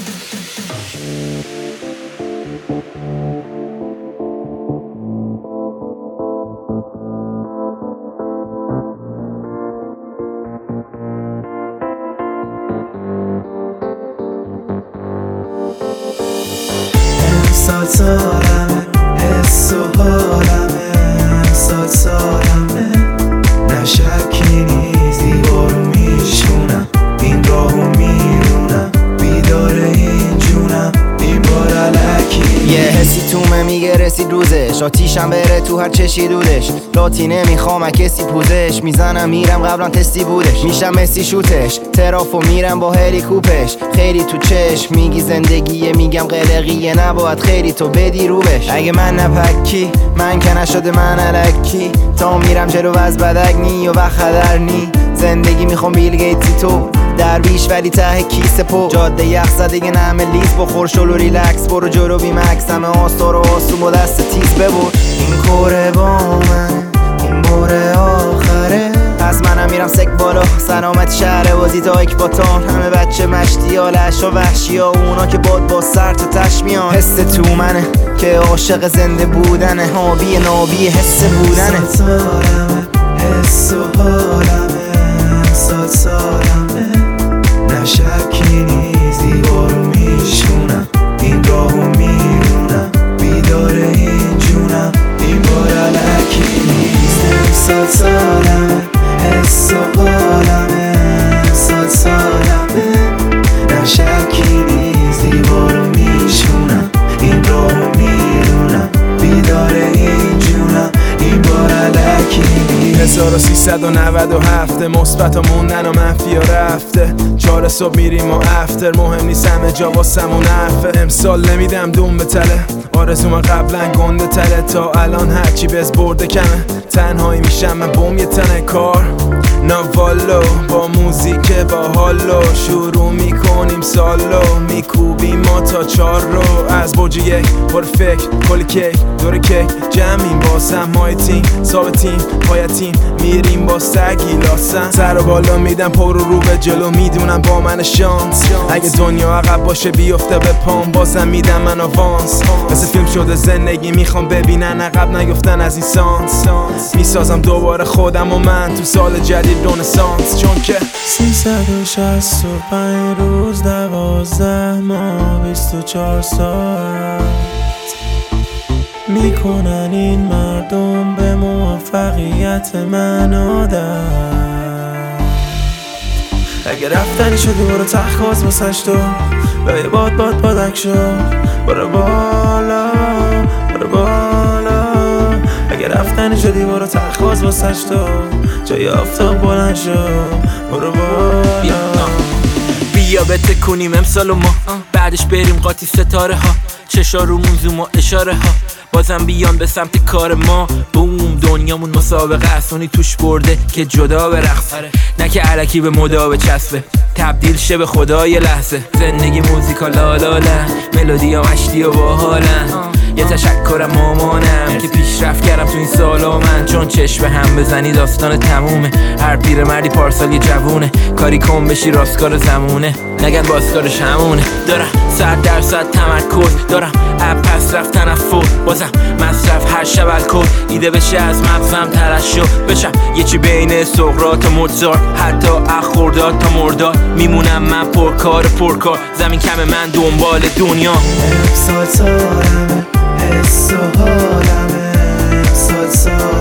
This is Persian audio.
سال سالمه حس و حالمه سال سالمه نه شکی نیست دیوارو میشونم این راهو میرونم بیدار این جونم این بار علکی یه حسی تومه میگه رسید روزش آتیشم بره تو هر چشی دودش لاتی نمیخوام کسی پوزش میزنم میرم قبلا تستی بودش میشم مسی شوتش ترافو میرم با هلیکوپش خیلی تو چشم میگی زندگیه میگم قلقیه نباید خیلی تو بدی روبش اگه من نپکی من که نشده من علکی تا میرم جلو از بدک نی و خطر نی زندگی میخوام بیل گیتسی تو درویش ولی ته کیسه پو جاده یخ زده نمه لیز بخور شلو ریلکس برو جلو بی مکس همه آستار و آسوم و دست تیز ببر این کوره با من این باره آخره پس منم میرم سک بالا سلامت شهر بازی تا اکباتان همه بچه مشتی ها لش و وحشی ها اونا که باد با سر تو تشمیان حس تو منه که عاشق زنده بودنه هابی نابی حس بودنه سال سالمه حس و حالمه سال سالمه نه شکی نیست دیوارو میشونم این راهو میرونم بیدار این جونم این بار علکی نیست سال سالمه حس و حالمه سال سالمه نه شکی نیست دیوارو میشونم این راهو میرونم بیدار این جونم این بار علکی نیست 1397 مثبت ها موندن و منفی ها رفته 4 صبح میریم و افتر مهم نیست همه جا واسمون حرفه امسال نمیدم دوم به تله آرزوم قبلا گنده تله تا الان هرچی بز برده کمه تنهایی میشم من بوم یه تنه کار ناوالو با موزیک با حالو شروع میکنیم سالو میکوبیم ما تا 4 رو از برج 1 پر فکر کل کیک دور کیک جمعیم باسم مای تیم ثابتیم پایتیم میریم با سگی لاسم سر و بالا میدم پر رو به جلو میدونم با من شانس اگه دنیا عقب باشه بیفته به پام بازم میدم من آوانس مثل فیلم شده زندگی میخوام ببینن عقب نیفتن از این سانس میسازم دوباره خودم و من تو سال جدید رنسانس چون که 365 روز 12 ماه 24 ساعت میکنن این مردم به موفقیت من عادت اگه رفتنی شدی برو تخواز واسش تو به باد بادک شو برو بالا برو بالا اگه رفتنی شدی برو تخواز واسش تو جای آفتاب بلند شو برو بالا بیا بتکونیم امسال و ما بعدش بریم قاطی ستاره ها چشا رومون زوم و اشاره ها بازم بیان به سمت کار ما بوم دنیامون مسابقه اسونی توش برده که جدا به رقص نه که علکی به مدا به چسبه تبدیل شه به خدای لحظه زندگی موزیکا لالاله ملودی ها مشتی و باحالن یه تشکرم مامانم که پیشرفت کردم تو این سالا من چون چشم هم بزنی داستان تمومه هر پیر مردی پارسال یه جوونه کاری کن بشی راستکار زمونه نگن بازکارش همونه دارم 100% تمرکز دارم اب پس رفت تنفر بازم مصرف هر شب الکل ایده بشه از مغزم ترشح بشم یه چی بین سقراط و موزارت حتی اخورداد تا مرداد میمونم من پرکار زمین کم من دنبال دنیا سال سالمه حس و حالمه سال سالمه